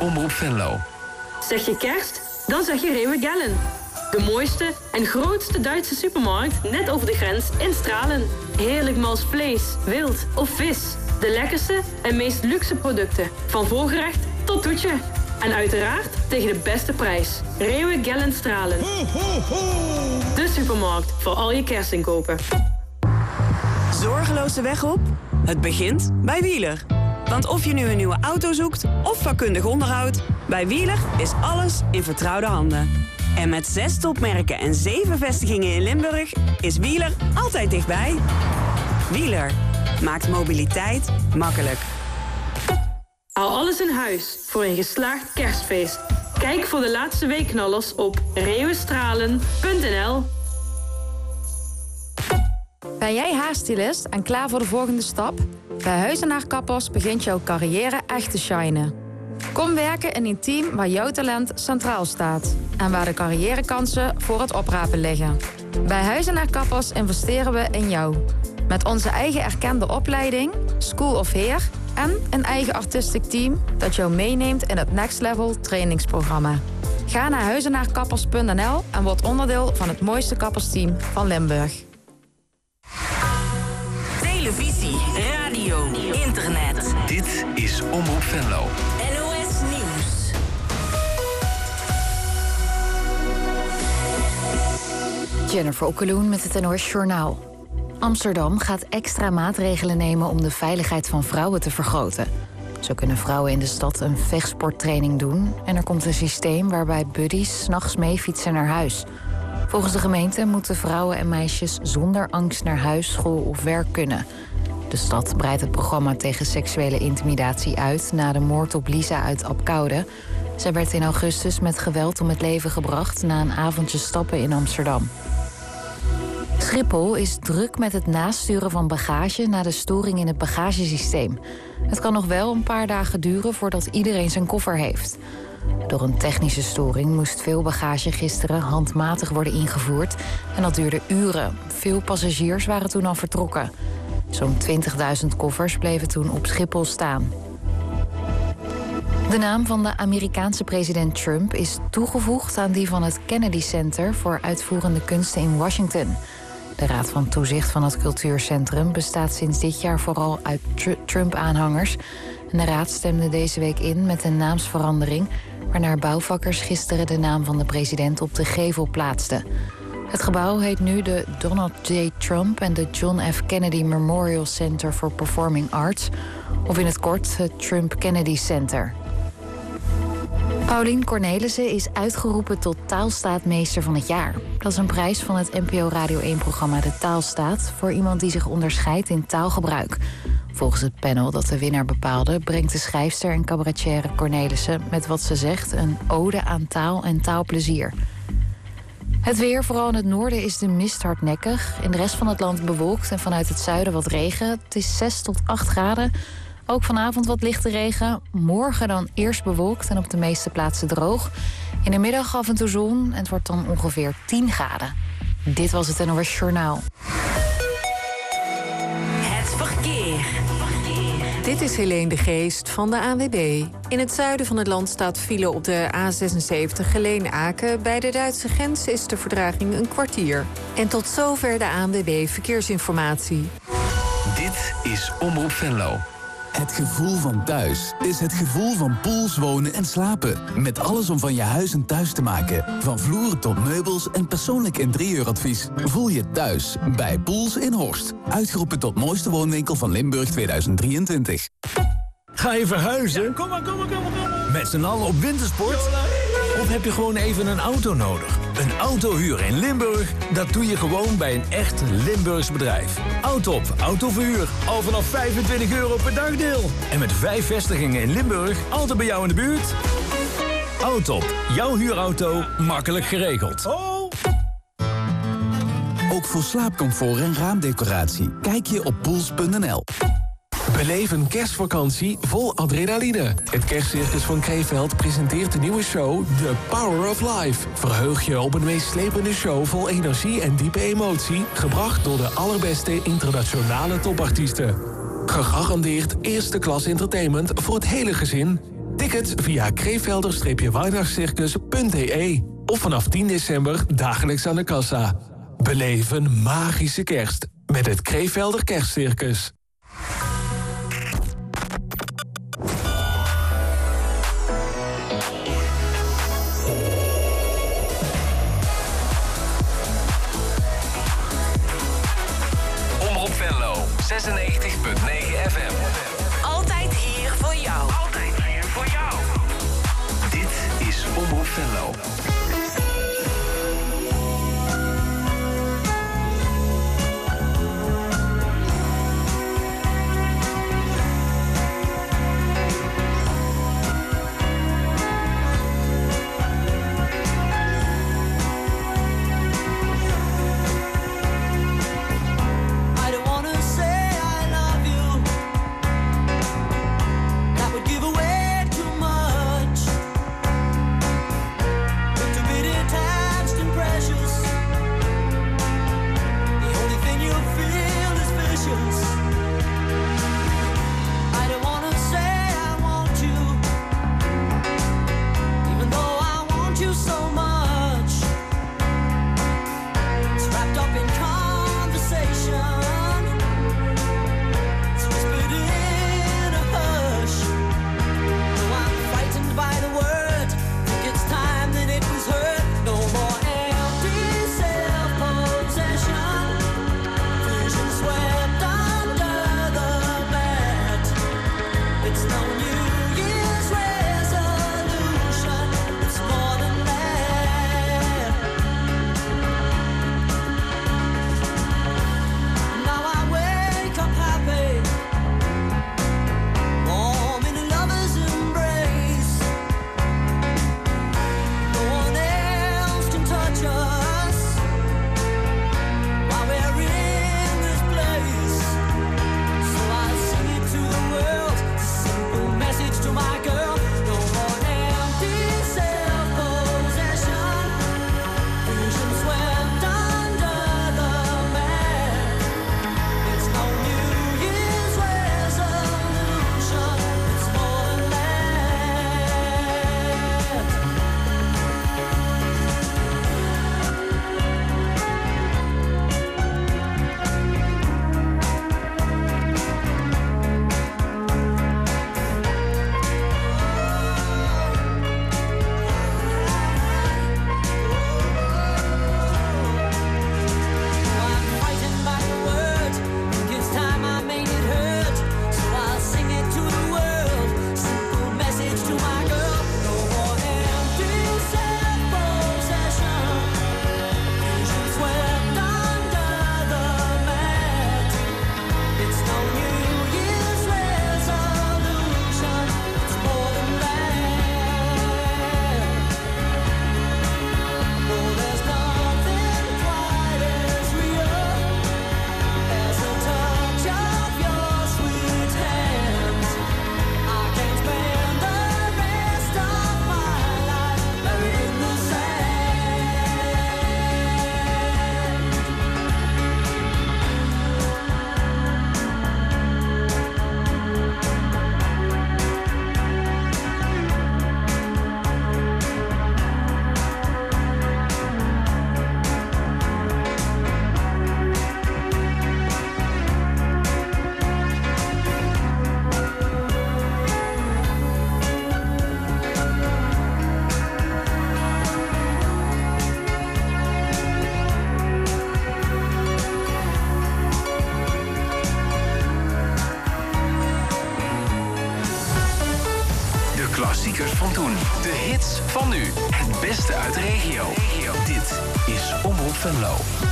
Omroep Venlo. Zeg je kerst? Dan zeg je Rewe Gellen. De mooiste en grootste Duitse supermarkt net over de grens in Stralen. Heerlijk mals vlees, wild of vis. De lekkerste en meest luxe producten. Van voorgerecht tot toetje. En uiteraard tegen de beste prijs. Rewe Gellen Stralen. De supermarkt voor al je kerstinkopen. Zorgeloos de weg op? Het begint bij Wieler. Want of je nu een nieuwe auto zoekt of vakkundig onderhoud... bij Wieler is alles in vertrouwde handen. En met 6 topmerken en 7 vestigingen in Limburg... is Wieler altijd dichtbij. Wieler maakt mobiliteit makkelijk. Hou alles in huis voor een geslaagd kerstfeest. Kijk voor de laatste weekknallers op rewestralen.nl. Ben jij haarstylist en klaar voor de volgende stap? Bij Huizenaar Kappers begint jouw carrière echt te shinen. Kom werken in een team waar jouw talent centraal staat. En waar de carrièrekansen voor het oprapen liggen. Bij Huizenaar Kappers investeren we in jou. Met onze eigen erkende opleiding, School of Hair... en een eigen artistiek team dat jou meeneemt in het Next Level trainingsprogramma. Ga naar huizenaarkappers.nl en word onderdeel van het mooiste kappersteam van Limburg. Televisie, radio, internet. Dit is Omroep Venlo. NOS Nieuws. Jennifer Okkeloen met het NOS Journaal. Amsterdam gaat extra maatregelen nemen om de veiligheid van vrouwen te vergroten. Zo kunnen vrouwen in de stad een vechtsporttraining doen... en er komt een systeem waarbij buddies 's nachts mee fietsen naar huis. Volgens de gemeente moeten vrouwen en meisjes zonder angst naar huis, school of werk kunnen. De stad breidt het programma tegen seksuele intimidatie uit... na de moord op Lisa uit Apkoude. Zij werd in augustus met geweld om het leven gebracht... na een avondje stappen in Amsterdam. Schiphol is druk met het nasturen van bagage na de storing in het bagagesysteem. Het kan nog wel een paar dagen duren voordat iedereen zijn koffer heeft. Door een technische storing moest veel bagage gisteren handmatig worden ingevoerd. En dat duurde uren. Veel passagiers waren toen al vertrokken. Zo'n 20.000 koffers bleven toen op Schiphol staan. De naam van de Amerikaanse president Trump is toegevoegd aan die van het Kennedy Center voor Uitvoerende Kunsten in Washington. De Raad van Toezicht van het cultuurcentrum bestaat sinds dit jaar vooral uit Trump-aanhangers. En de raad stemde deze week in met een naamsverandering, waarna bouwvakkers gisteren de naam van de president op de gevel plaatsten. Het gebouw heet nu de Donald J. Trump en de John F. Kennedy Memorial Center for Performing Arts, of in het kort het Trump Kennedy Center. Paulien Cornelissen is uitgeroepen tot Taalstaatmeester van het jaar. Dat is een prijs van het NPO Radio 1-programma De Taalstaat... voor iemand die zich onderscheidt in taalgebruik. Volgens het panel dat de winnaar bepaalde... brengt de schrijfster en cabaretière Cornelissen met wat ze zegt... een ode aan taal en taalplezier. Het weer, vooral in het noorden, is de mist hardnekkig. In de rest van het land bewolkt en vanuit het zuiden wat regen. Het is 6 tot 8 graden. Ook vanavond wat lichte regen. Morgen dan eerst bewolkt en op de meeste plaatsen droog. In de middag af en toe zon en het wordt dan ongeveer 10 graden. Dit was het NOS Journaal. Het verkeer. Dit is Helene de Geest van de ANWB. In het zuiden van het land staat file op de A76 Geleen-Aken. Bij de Duitse grens is de vertraging een kwartier. En tot zover de ANWB Verkeersinformatie. Dit is Omroep Venlo. Het gevoel van thuis is het gevoel van Poels wonen en slapen. Met alles om van je huis een thuis te maken. Van vloeren tot meubels en persoonlijk interieuradvies. Voel je thuis bij Poels in Horst. Uitgeroepen tot mooiste woonwinkel van Limburg 2023. Ga je verhuizen? Ja, kom maar. Met z'n allen op wintersport? Of heb je gewoon even een auto nodig? Een autohuur in Limburg, dat doe je gewoon bij een echt Limburgs bedrijf. Autop autoverhuur, al vanaf €25 per dagdeel. En met 5 vestigingen in Limburg, altijd bij jou in de buurt. Autop, jouw huurauto, makkelijk geregeld. Ook voor slaapcomfort en raamdecoratie. Kijk je op Poels.nl. Beleef een kerstvakantie vol adrenaline. Het Kerstcircus van Kreeveld presenteert de nieuwe show The Power of Life. Verheug je op een meest slepende show vol energie en diepe emotie, gebracht door de allerbeste internationale topartiesten. Gegarandeerd eerste klas entertainment voor het hele gezin. Tickets via kreevelder-weihnachtscircus.de of vanaf 10 december dagelijks aan de kassa. Beleef een magische kerst met het Kreevelder Kerstcircus. Omroep Venlo, 96.9 FM. Altijd hier voor jou. Altijd hier voor jou. Dit is Omroep Venlo. klassiekers van toen. De hits van nu. Het beste uit de regio. Dit is Omroep Venlo.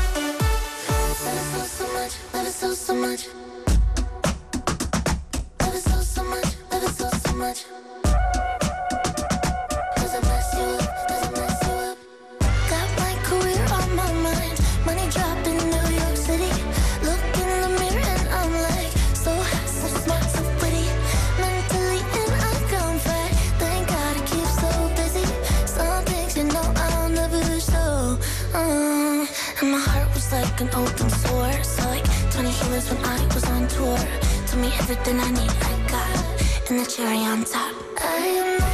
An open source, so like 20 humans when I was on tour. Told me everything I need, I got, and the cherry on top. I am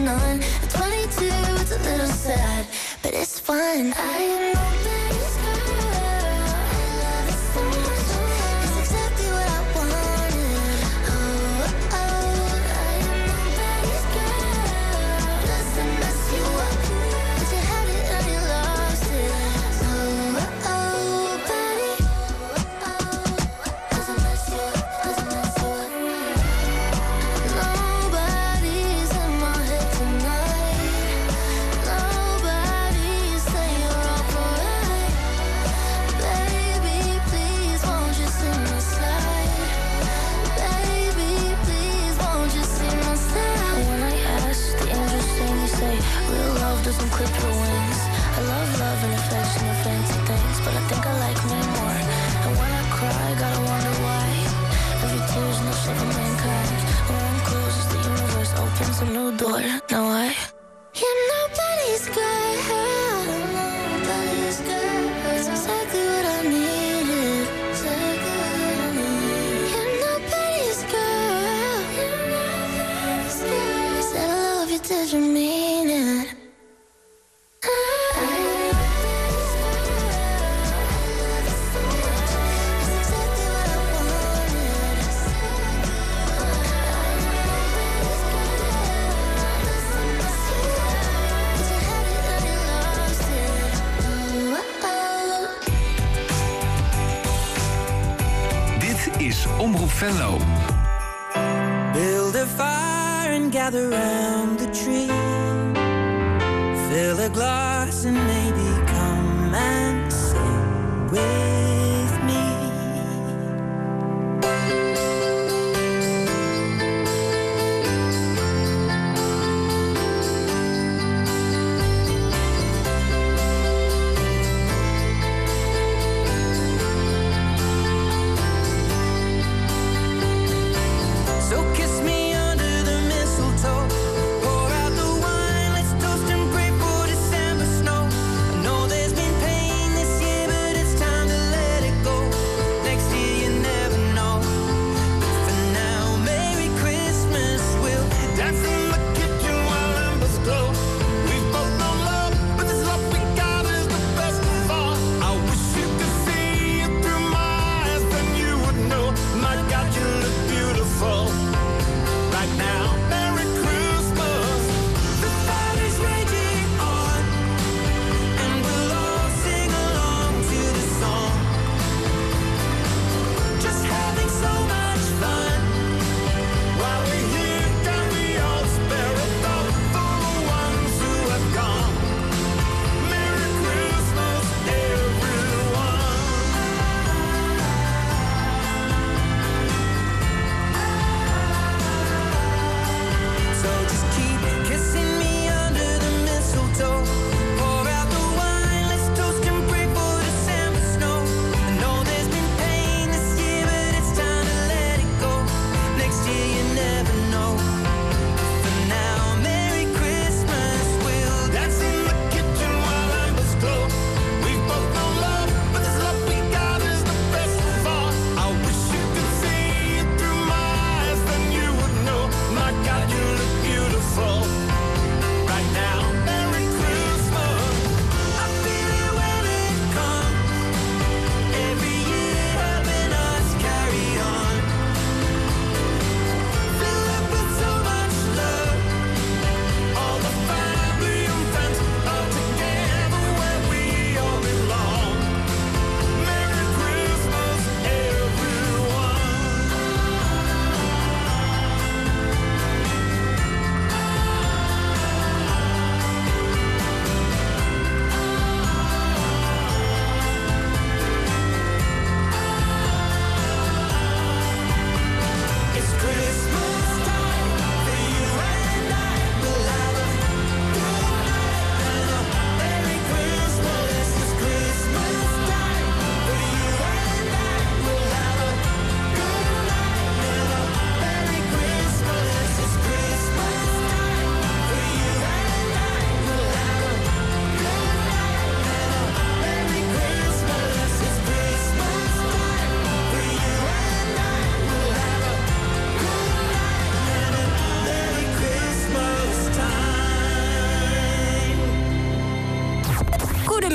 none. At 22, it's a little sad, but it's fun. I am nobody's girl. I love it so much. It's exactly what I wanted. Oh, oh, I am nobody's girl. Doesn't mess you up, but you had it and you lost it. Oh, oh, buddy. Doesn't mess you up, doesn't mess you up. Nobody's in my head tonight. Nobody's saying you're all alright. Baby, please won't you see my side? Baby, please won't you see my side? When I ask, the angels sing, you say real love doesn't clip your wings. I love and affection and fancy things, but I think I like me more. And when I cry, gotta wonder why. Every tear's no shame of mankind. When one closes, the universe opens a new door. Now you're nobody's girl. Nobody's girl. It's exactly what I needed. Exactly what I needed. You're nobody's girl. You're nobody's girl. Said I love you, did you mean it? Is Omroep Venlo. Build a fire and gather round the tree. Fill a glass and maybe come and sing with me.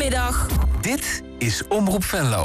Goedemiddag. Dit is Omroep Venlo.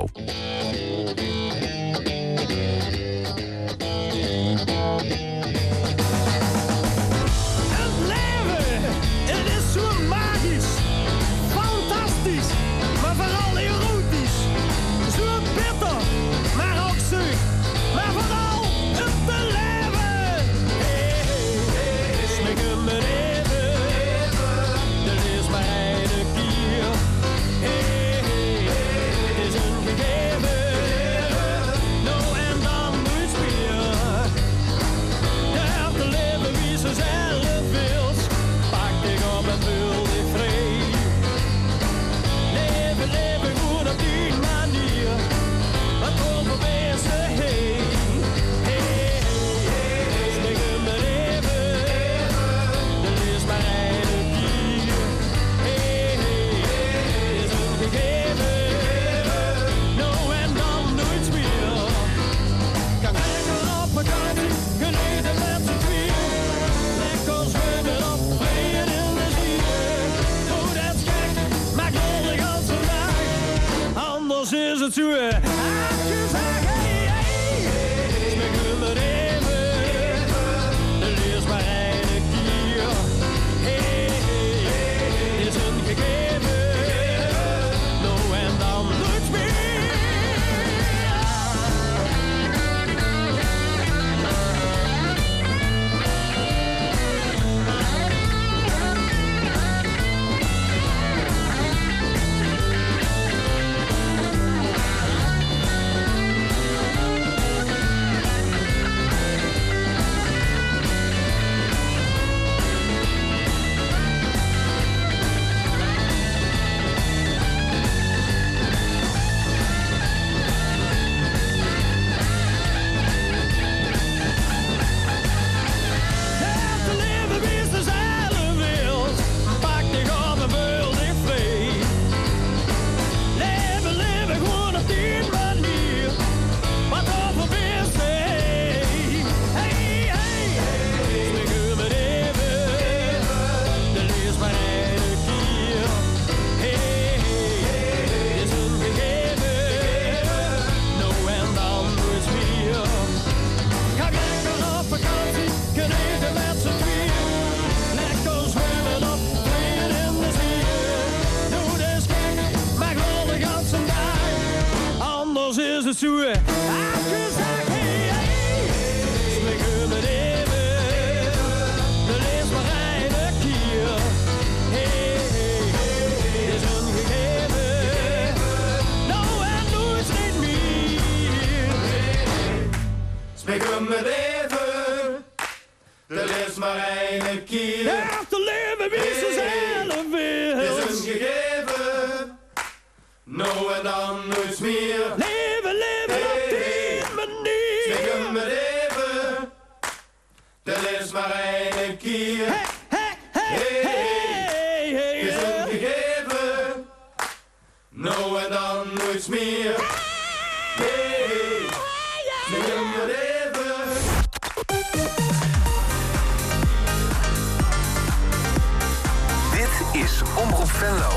Dit is Omroep Venlo.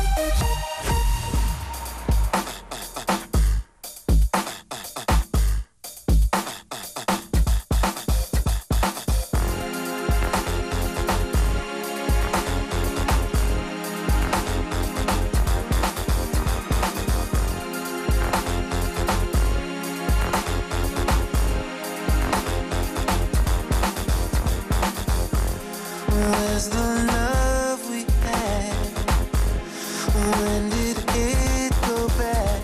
Where's the love we had? When did it go bad?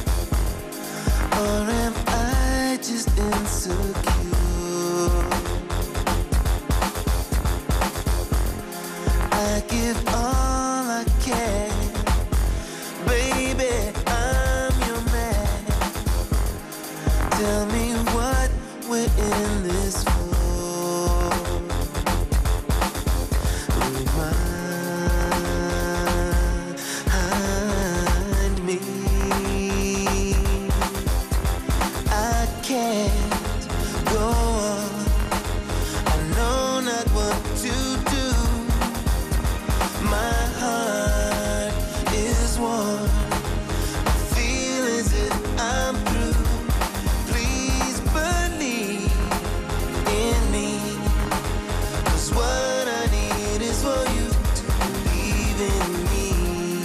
Or am I just insecure? I give all I can. Baby, I'm your man. Tell me what we're in this for. My in me.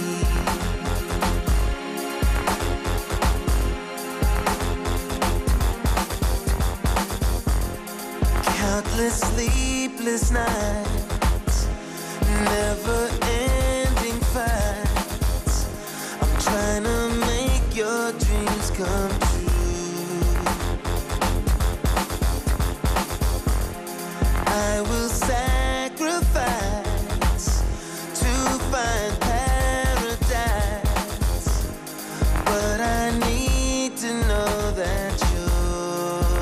Countless sleepless nights, never-ending fights. I'm trying to make your dreams come true. I will sacrifice to find paradise, but I need to know that you're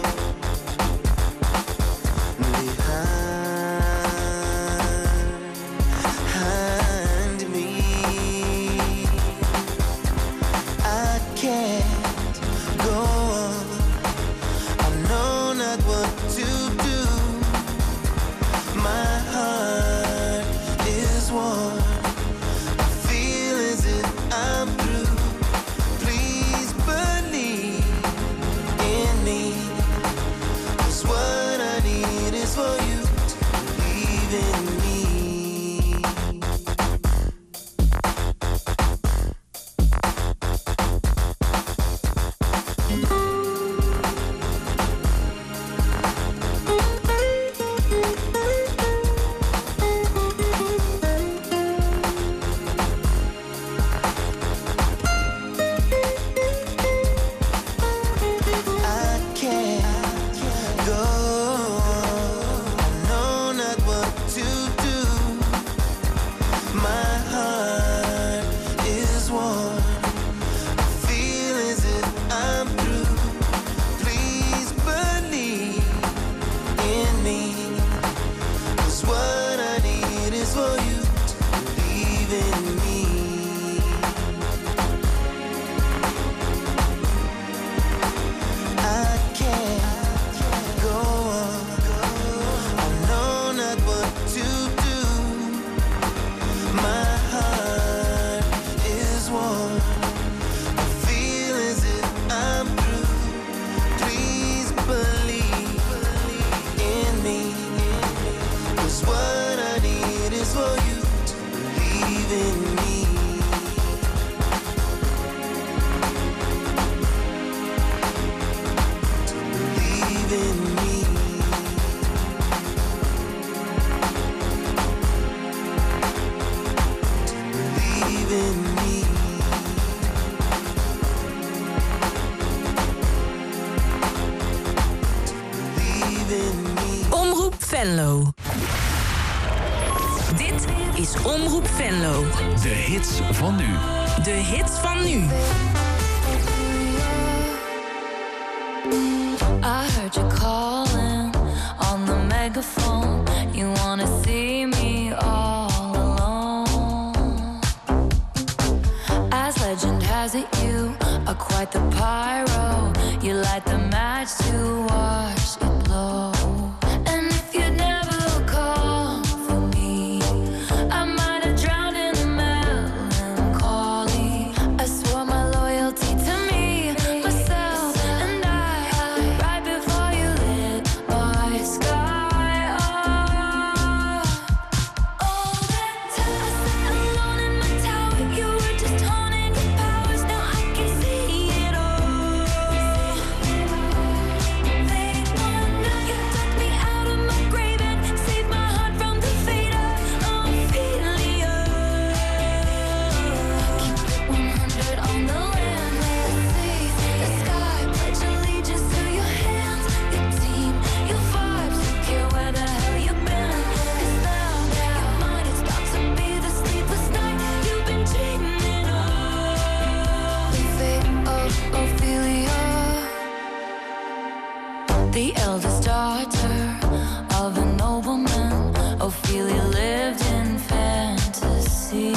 behind me. I can't go on. I know not what to do. My heart is warm. I feel as if I'm through. Please believe in me, 'cause what I need is for you to believe in me. I can't go on. I know not what to do. My heart is warm. I feel as if I'm through. Please believe in me, 'cause what I need is for you to believe in me. I can't go on. I know not what to do. My heart is warm. I feel as if I'm through. Please believe in me, 'cause what I need is for you to believe in me. Believe in me. Believe in me. Believe in me. Omroep Venlo. Dit is Omroep Venlo. De hits van nu. De hits van nu. I heard you calling on the megaphone. You wanna see me all alone. As legend has it, you are quite the pyro. You light the match to watch it blow. And if you'd never call for me, I might have drowned in the melancholy. I swore my loyalty to me, myself, and I. Right before you lit my sky up. All that time I sat alone in my tower, you were just honing your powers. Now I can see it all. Late one night, you took me out of my grave and saved my heart from the fate of Ophelia. Keep it 100 on the land, the sea, the sky. Pledge allegiance to your hands, your team, your vibes. Don't care where the hell you've been. 'Cause now you're mine. It's about to be the sleepless night you've been dreaming of. The fate of Ophelia, the eldest daughter of a nobleman. Ophelia lived in fantasy,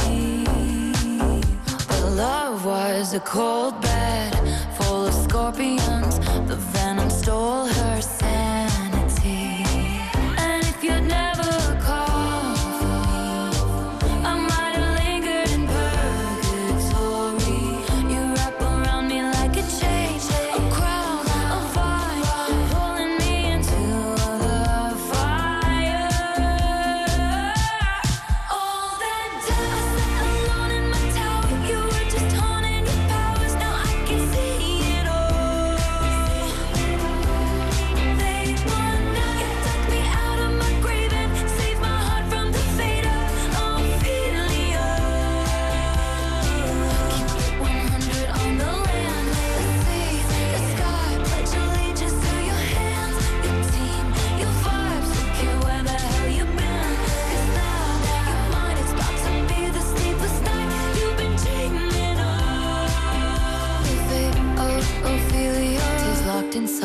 but love was a cold bed full of scorpions. The venom stole her sanity. And if you'd never called for me, I might have lingered in purgatory. You wrap around me like a chain, a crown, a vine, pulling me into the fire. All that time I sat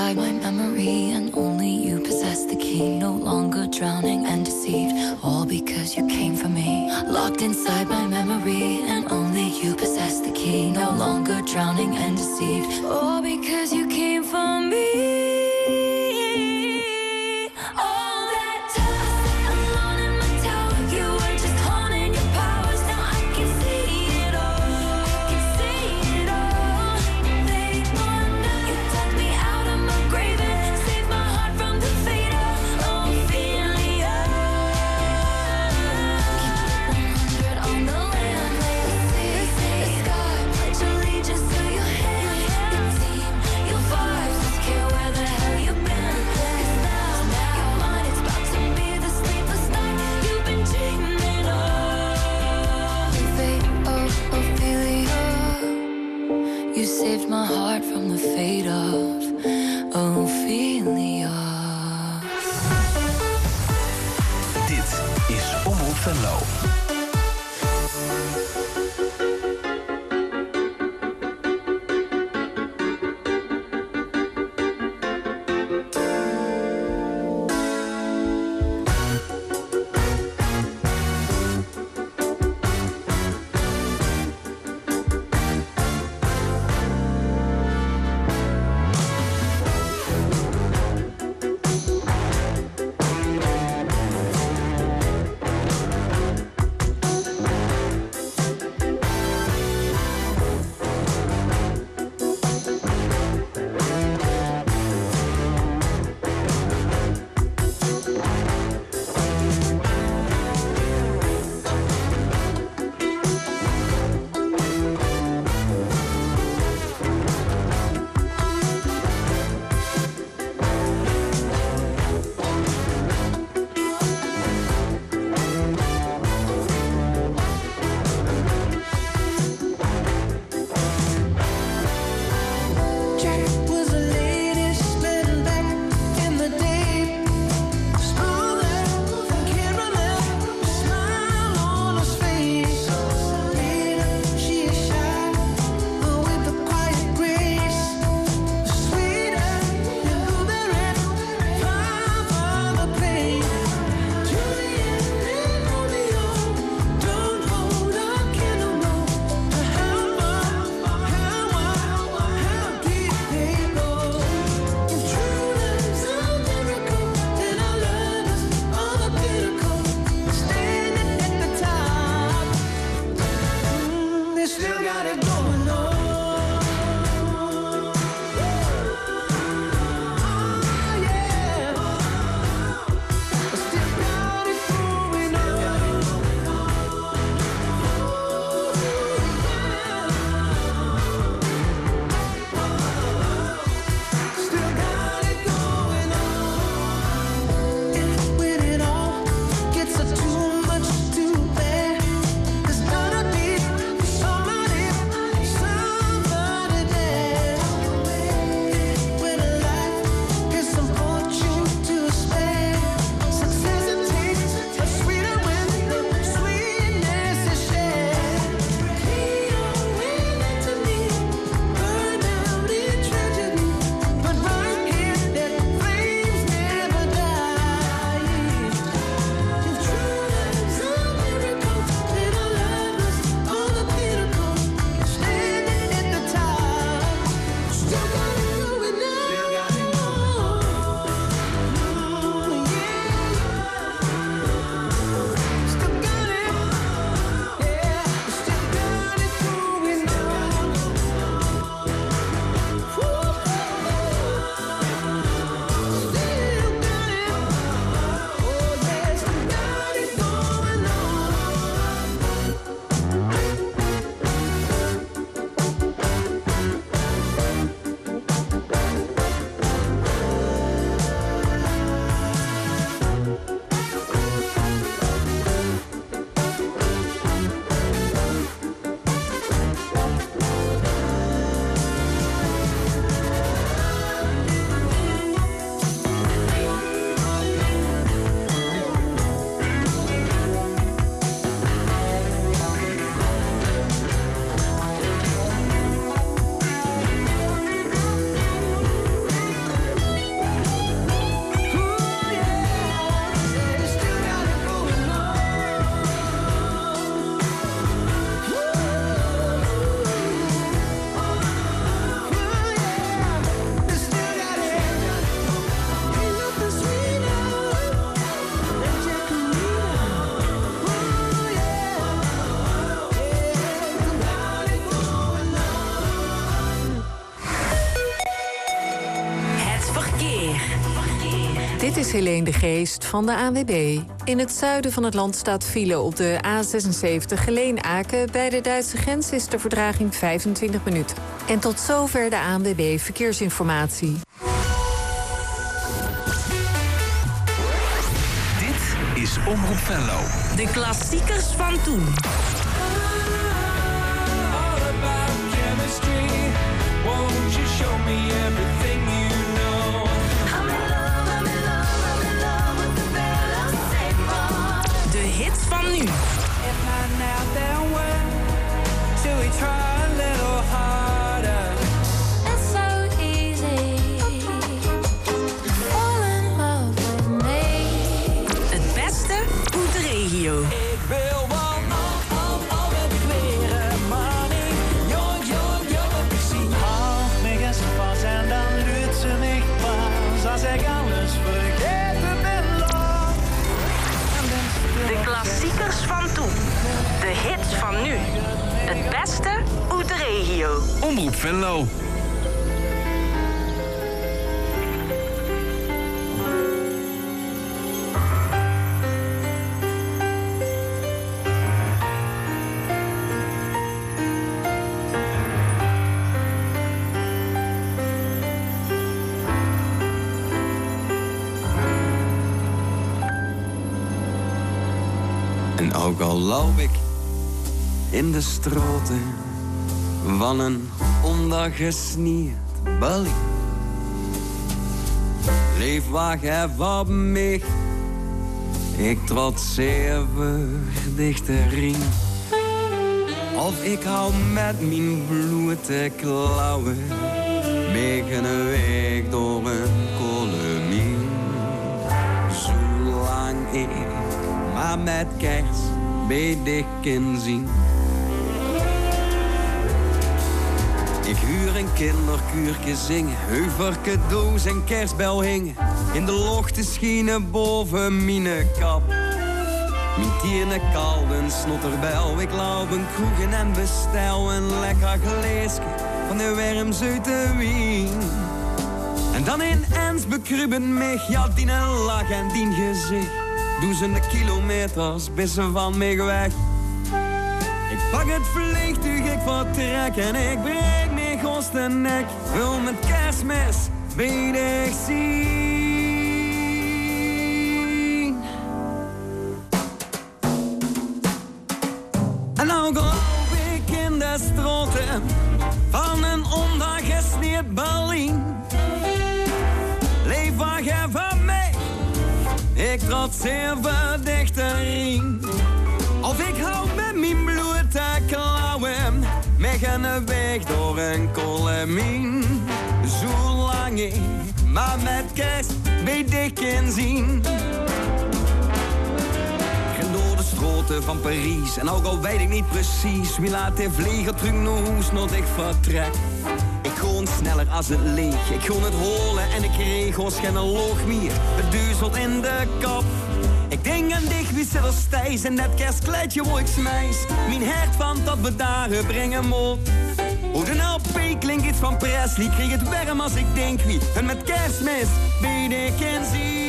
inside my memory, and only you possess the key. No longer drowning and deceived, all because you came for me. Locked inside my memory, and only you possess the key. No longer drowning and deceived, all because you came for me. Where the Dit is Helene de Geest van de ANWB. In het zuiden van het land staat file op de A76 Geleen-Aken. Bij de Duitse grens is de vertraging 25 minuten. En tot zover de ANWB Verkeersinformatie. Dit is Omroep Venlo. De klassiekers van toen. De hits van nu. Het beste uit de regio. Ik wil wel al met ik leren, maar ik jong heb ik zien. Hou me eens vast en dan luurt ze mij pas als ik alles vergeten ben lang. De klassiekers van toen. De hits van nu. Het beste uit de regio. Omroep Venlo. En ook al loop ik in de stroten van een ongesnierd Berlijn, leef wacht even op mij, ik trotseer dichterin. Of ik hou met mijn blote klauwen mee een weg door een kolomien. Zolang ik maar met kerst bij dik kan zien. Ik huur een kinderkuurtje zingen, over cadeaus en kerstbel hingen. In de lochten schienen boven mijn kap. Mijn tierne kalden snotterbel, ik loop een kroegen en bestel een lekker gleesje van de Wermzuite wien. En dan in Ens bekruben mij, ja die lach en die gezicht. Duizenden kilometers bissen van mij weg. Ik pak het vliegtuig, ik vertrek en ik breek mijn goste nek. Wil met kerstmis bij dich zien. En nou geloof ik in de stroten van een ongesneerd Berlijn. Leef wacht even mee, ik trotseer dichterin. Of ik hou met mijn blote klauwen, met een weg door een kolomien. Zolang ik maar met kerst bij dich kan zien. Ik ren door de stroten van Parijs en ook al weet ik niet precies wie laat de vlieger terug naar huis nog ik vertrek. Ik gewoon sneller als het leeg, ik gewoon het holen en ik regel geen loog meer. Het duizelt in de kop. Ik denk aan dich, wie zit er stijs en dat kerstkleedje wo ik smijs. Mijn hart van dat bedaren brengen op. Hoe de LP klinkt iets van Presley, kreeg het warm als ik denk wie en met kerstmis bij dich kan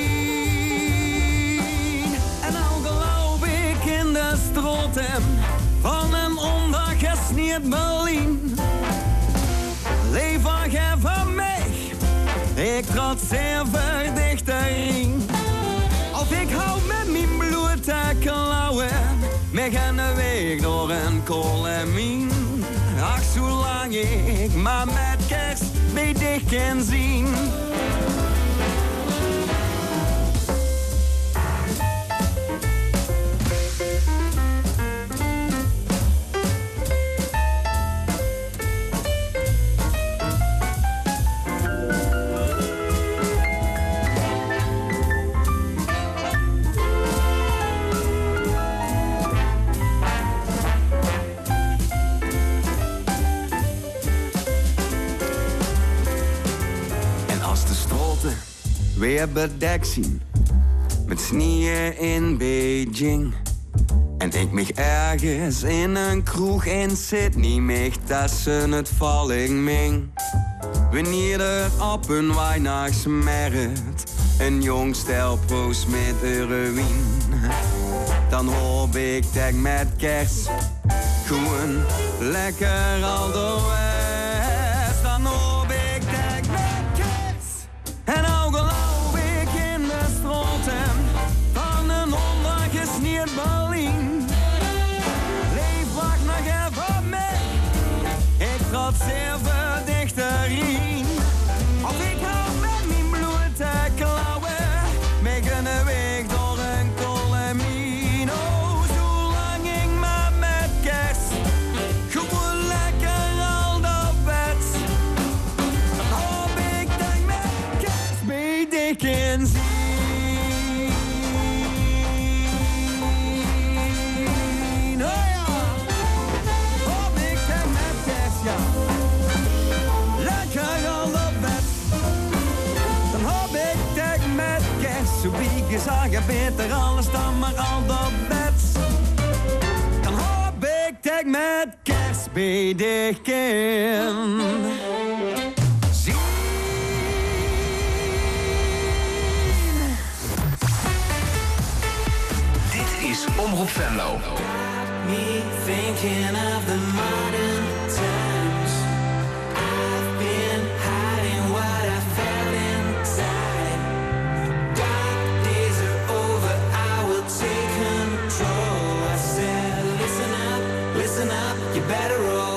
zien. En nou geloof ik in de stroten van een ongesneerd Berlijn. Leef wacht even mee, ik trotseer dichterin. Of ik hou met mijn blote klauwen, met een weg door een kolomien. Ach, zolang ik maar met kerst bij dich kan zien. Weer bedekt zien met sneeuw in Beijing. En ik mich ergens in een kroeg in Sydney mich tussen het valling ming. Wanneer er op een weihnachtsmarkt Een jong stel proost met heroïne. Dan hoop ik dat met kerst gewoon lekker al de west. Dan hoop ik dat met kerst en al geloof ik in de stroten van een ondergesneerd Berlijn. Leef, wacht nog even op mij, ik trot even dichterin. Of ik hou met mijn bloed te klauwen, met een weg door een kolemien. Oh, zolang ik maar met kerst gewoon lekker al de bed. Dan hoop ik dat ik met kerst bij dik in zie. Oh ja, hoop ik dat ik met kerst, ja, lekker al de bed. Dan hoop ik dat ik met kerst, zo wie gezegd beter alles dan maar al de bed. Dan hoop ik dat ik met kerst bij dik in zie. Dit is Omroep Venlo. Me thinking of the modern times. I've been hiding what I felt inside. Dark days are over, I will take control. I said, listen up, you better roll.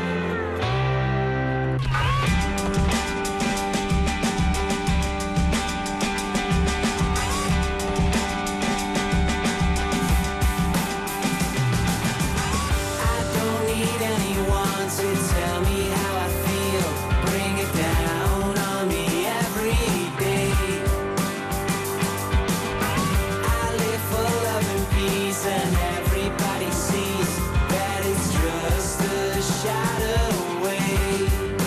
I don't need anyone to tell me how I feel. Bring it down on me every day. I live for love and peace, and everybody sees that it's just a shadow away.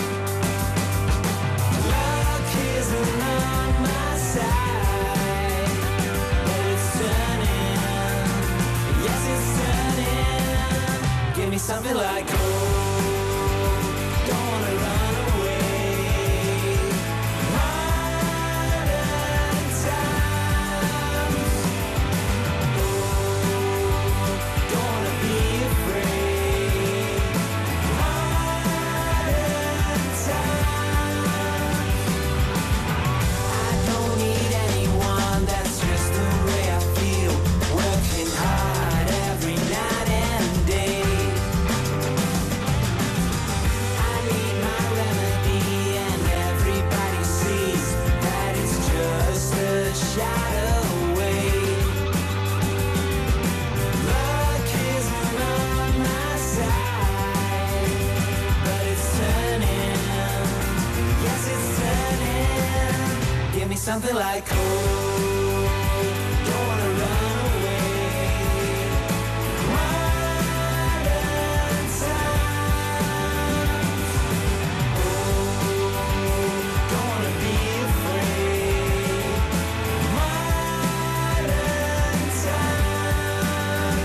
Luck isn't on my side, but it's turning. Yes, it's turning. Give me something like gold. Don't wanna run away. Modern times. Oh, don't wanna be afraid. Modern times. I don't need anyone, that's just the way I feel. Working hard every night and day. I need my remedy, and everybody sees that it's just a shadow away. Luck isn't on my side, but it's turning. Yes, it's turning. Give me something like hope. Don't wanna run away. Modern times. Oh, don't wanna be afraid. Modern times.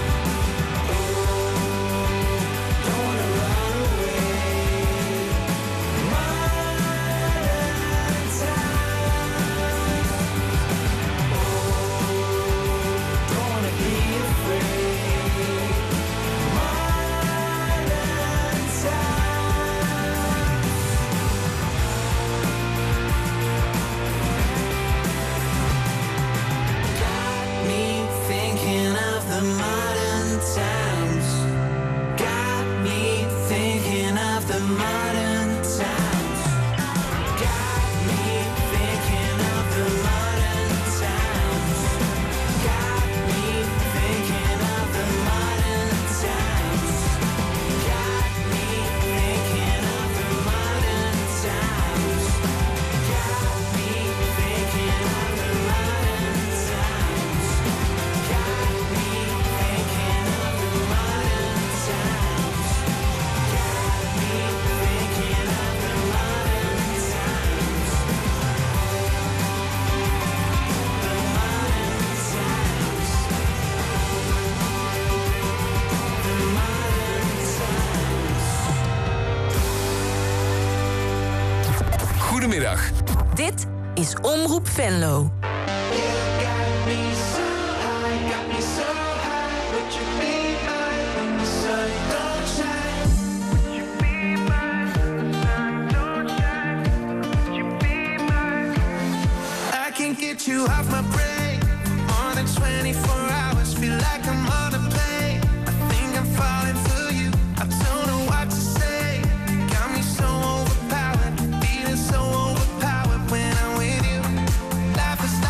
Oh, don't wanna run away. Modern times. Oh, don't wanna be afraid. Modern times. Got me thinking of the modern times. Got me thinking of the modern times. Got me thinking of the modern times. Got me thinking of the modern times. Got me thinking of the modern times. Got me thinking of the modern times. Got me thinking of the modern times. Got me thinking of the modern times. The modern times. The modern times. Goedemiddag. Dit is is Omroep Venlo. Get you off my brain more than 24 hours. Feel like I'm on a plane. I think I'm falling for you. I don't know what to say. Got me so overpowered, feeling so overpowered when I'm with you. Life is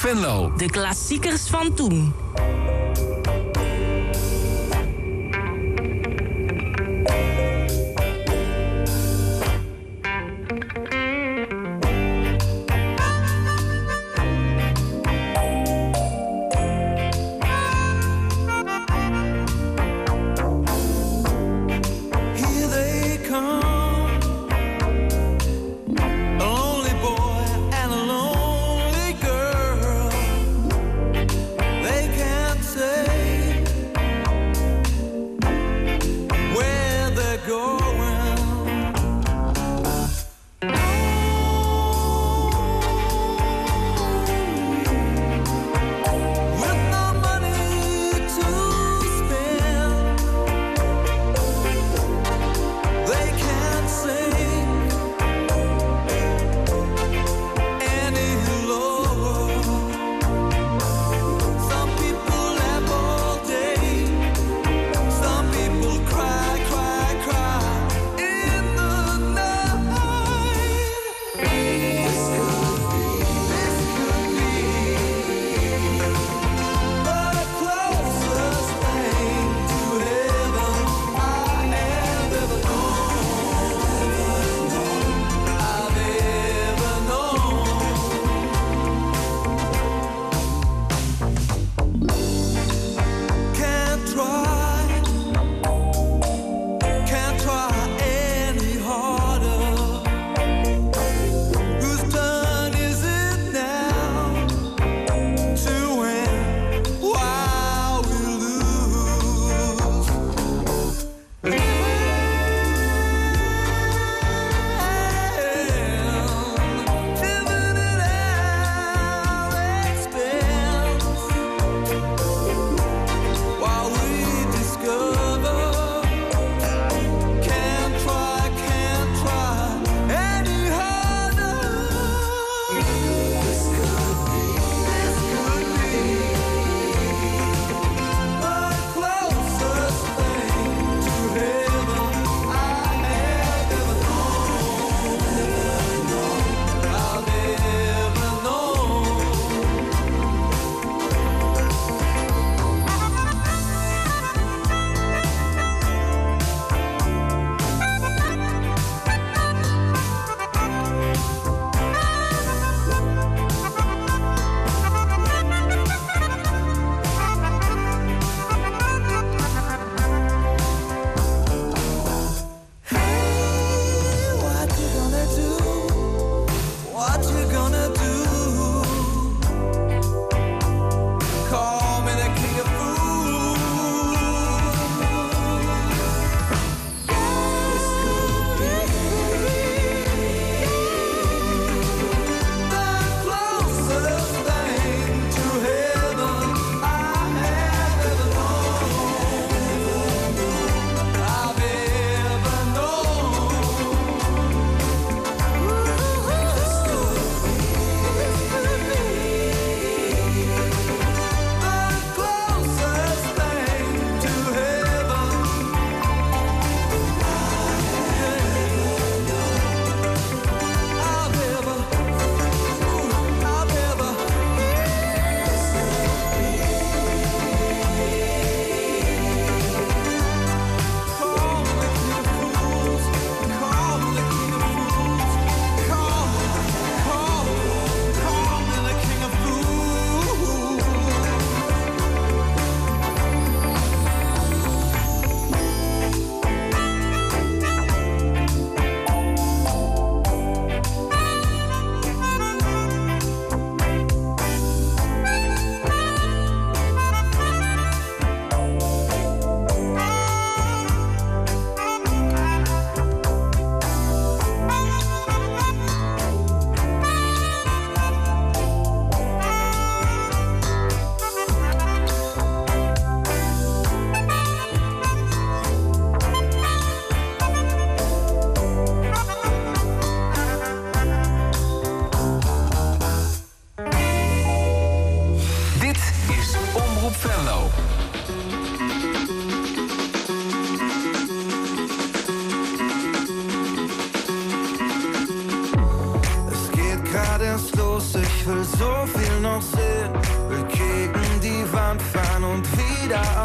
Venlo. De klassiekers van toen. They can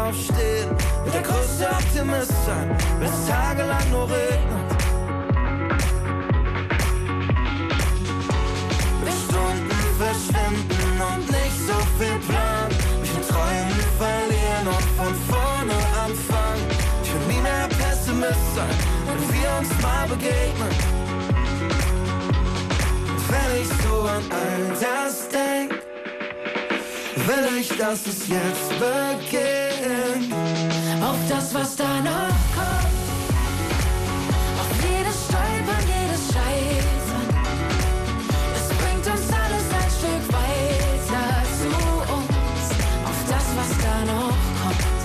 aufstehen, der größte Optimist sein, wenn es tagelang nur regnet. Wir Stunden verschwenden und nicht so viel Plan. Mich in Träumen verlieren und von vorne anfangen. Ich will nie mehr Pessimist sein, wenn wir uns mal begegnen. Und wenn ich so an all das denk, will ich, dass es jetzt beginnt. Auf das, was da noch kommt, auf jedes Stolpern, jedes Scheitern. Es bringt uns alles ein Stück weiter zu uns. Auf das, was da noch kommt,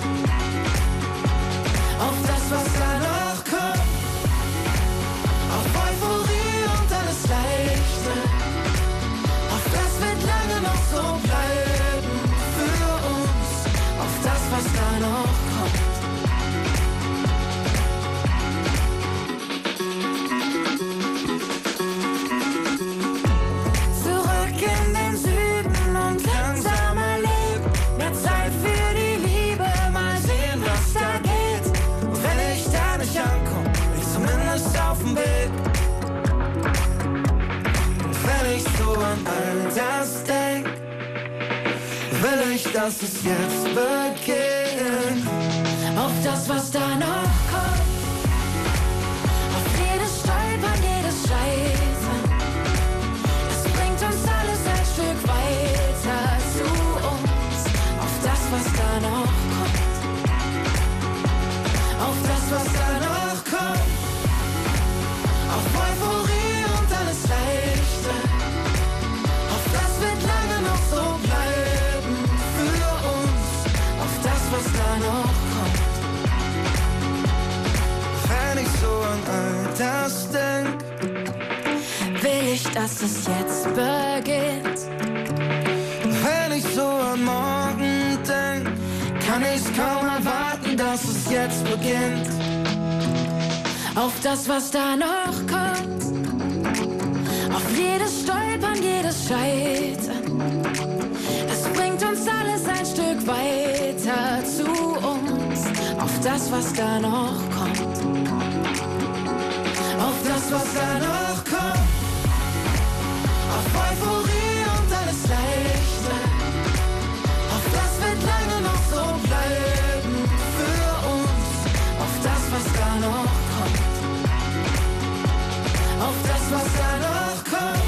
auf das, was da noch kommt, auf Euphorie und alles Leichte. Auf das wird lange noch so bleiben für uns. Auf das, was da noch kommt. Zurück in den Süden und langsamer leben. Mehr Zeit für die Liebe, mal sehen, was da geht. Und wenn ich da nicht ankomme, bin ich zumindest auf dem Weg. Und wenn ich so an all das denk, will ich, dass es jetzt beginnt. Auf das, was da noch kommt, auf jedes Stolpern, jedes Scheitern. Es bringt uns alles ein Stück weiter zu uns. Auf das, was da noch kommt, auf das, was da noch kommt, auf Euphorie und alles Leichte. Auf das wird lange noch so bleiben für uns. Auf das, was da noch kommt. Wenn ich so an all das denk, will ich, dass es jetzt beginnt. Wenn ich so an morgen denk, kann ich's kaum erwarten, dass es jetzt beginnt. Auf das, was da noch kommt, auf jedes Stolpern, jedes Scheitern. Es bringt uns alles ein Stück weiter zu uns. Auf das, was da noch kommt, auf das, was da noch kommt, auf Euphorie und alles Leichte. Auf das wird lange noch so bleiben für uns. Auf das, was da noch kommt, auf das, was da noch kommt,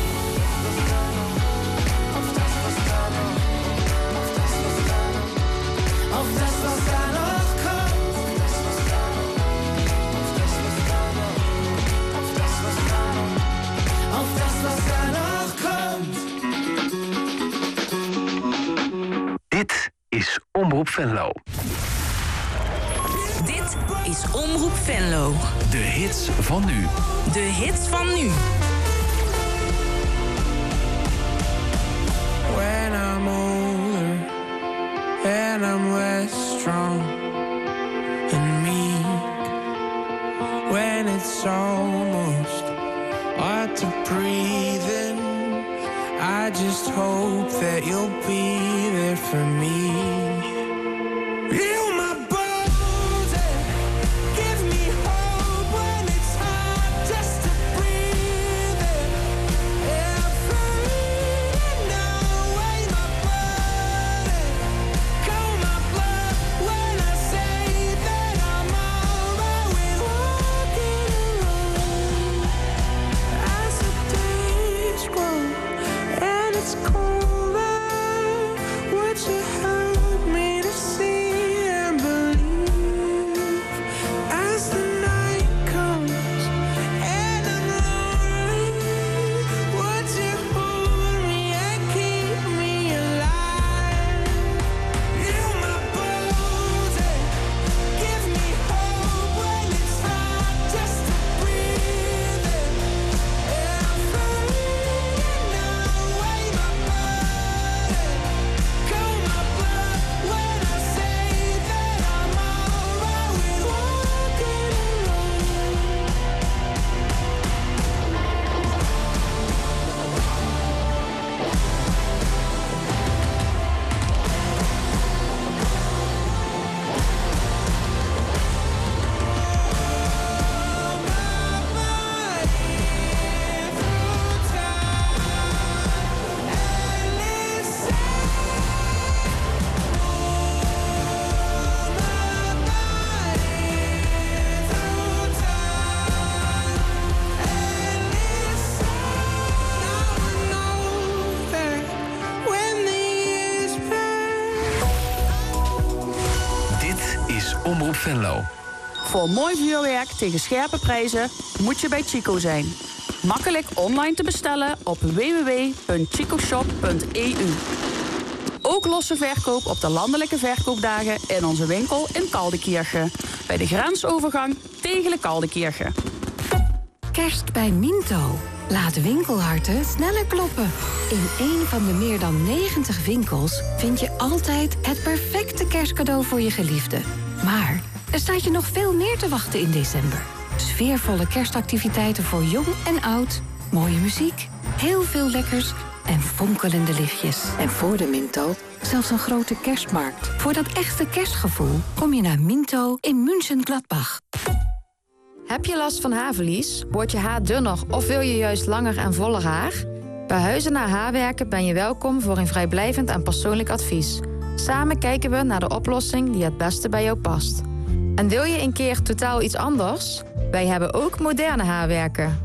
auf das, was da noch, auf das, was da noch, auf das, was da noch kommt, auf das, was da noch, auf das, was da noch, auf das, was da noch kommt. Dit is Omroep Venlo. Dit is Omroep Venlo. De hits van nu. De hits van nu. When I'm older and I'm less strong and meek, when it's almost hard to breathe in, I just hope that you'll be there for me. Heal my bones and give me hope when it's hard just to breathe in. Afraid away my burden, calm my blood when I say that I'm alright with walking alone. As the days grow and it's colder, would you help me to see is Omroep Venlo. Voor mooi vuurwerk tegen scherpe prijzen moet je bij Chico zijn. Makkelijk online te bestellen op www.chicoshop.eu. Ook losse verkoop op de landelijke verkoopdagen in onze winkel in Kaldekirchen. Bij de grensovergang tegen de Kaldekirchen. Kerst bij Minto. Laat winkelharten sneller kloppen. In een van de meer dan 90 winkels vind je altijd het perfecte kerstcadeau voor je geliefde. Maar er staat je nog veel meer te wachten in december. Sfeervolle kerstactiviteiten voor jong en oud. Mooie muziek, heel veel lekkers en fonkelende lichtjes. En voor de Minto zelfs een grote kerstmarkt. Voor dat echte kerstgevoel kom je naar Minto in München-Gladbach. Heb je last van haarverlies? Wordt je haar dunner of wil je juist langer en voller haar? Bij Huizenaar Haarwerken ben je welkom voor een vrijblijvend en persoonlijk advies. Samen kijken we naar de oplossing die het beste bij jou past. En wil je een keer totaal iets anders? Wij hebben ook moderne haarwerken.